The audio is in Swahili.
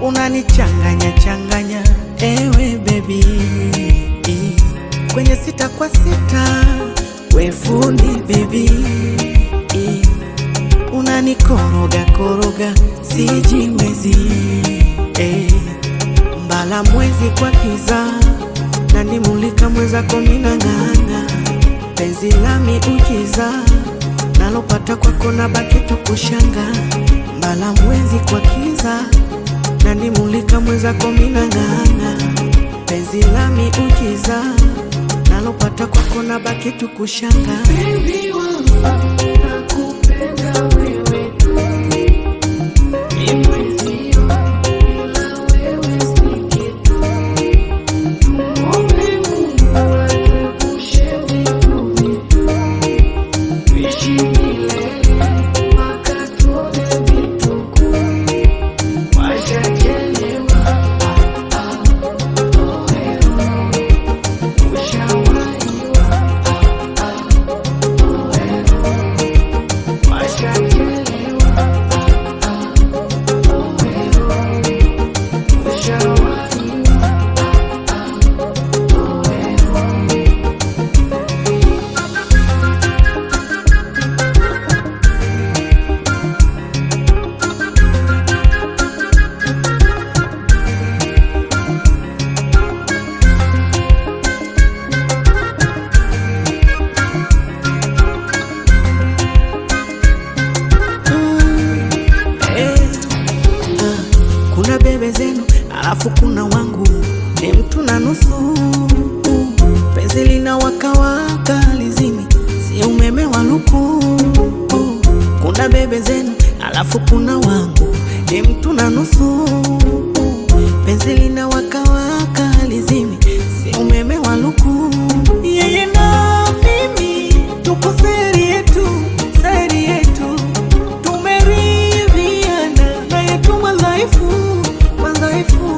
unanichanganya changanya, ewe baby. Kwenye sita kwa sita, we fundi baby. Unanikoroga koroga, sijiwezi. Mbala mwezi kwa kiza, nanimulika mwezako minang'ana. Penzi lami ujiza, nalopata kwako nabaki tu kushanga. Mbala mwezi kwa kiza, nanimulika mwezako minang'ana. Penzi lami ujiza, nalopata kwako nabaki tu kushanga. Baby wangu, nakupenda wewe tu. Kuna bebe zenu, alafu kuna wangu, ni mtu na nusu. Penzi lina waka waka lizimi, si umeme wa luku. Kuna bebe zenu, alafu kuna wangu, ni mtu na nusu. Penzi lina waka waka lizimi, si umeme wa luku. Yeye na mimi, tuko seri yetu, seri yetu. Tumeridhiana, na yetu madhaifu, madhaifu.